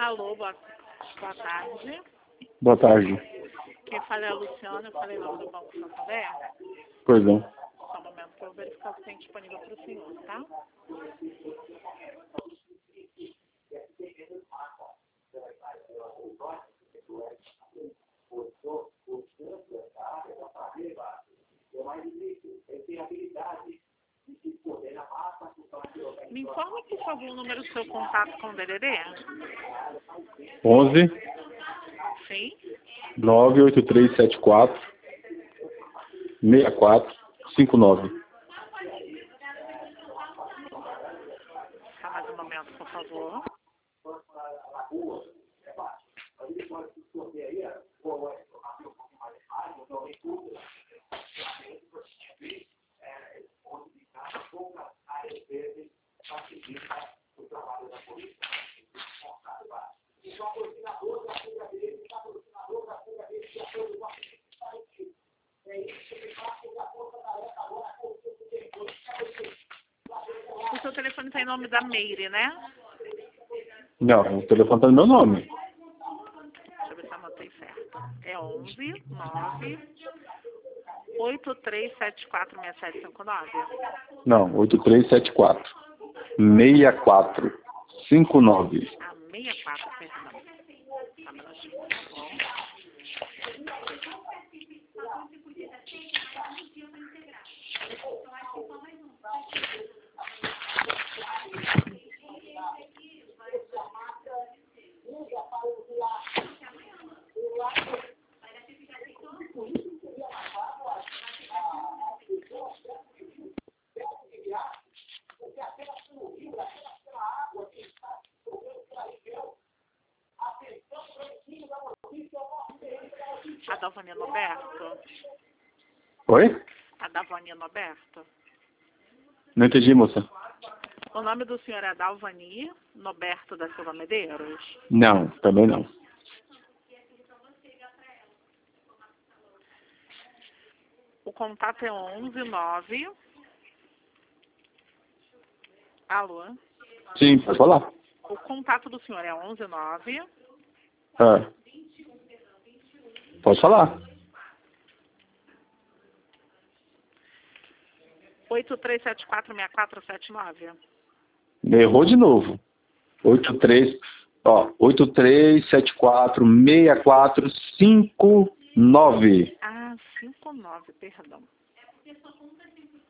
Alô, boa tarde. Boa tarde. Quem fala é a Luciana, eu falei lá do Banco Santander. Pois não. Só um momento para eu verificar se tem disponível para o senhor, tá? Me informa, por favor, o número do seu contato com o DDD? 11 Sim. 98374 6459. Tá, mais um momento, por favor. O seu telefone tem nome da Meire, né? Não, o telefone tá no meu nome. Deixa eu ver se eu anotei certo. É 11 9 8374 6759. Não, 8374 6459. Ah, 64, perdão. Tá, mas acho que tá bom. A Dalvania Noberto? Oi? A Dalvania Noberto? Não entendi, moça. O nome do senhor é Dalvani Noberto da Silva Medeiros? Não, também não. O contato é 11 9. Alô? Sim, pode falar. O contato do senhor é 11 9. Ah. Pode falar. 83746479. Errou de novo. 8374 6459. Ah, 59, perdão.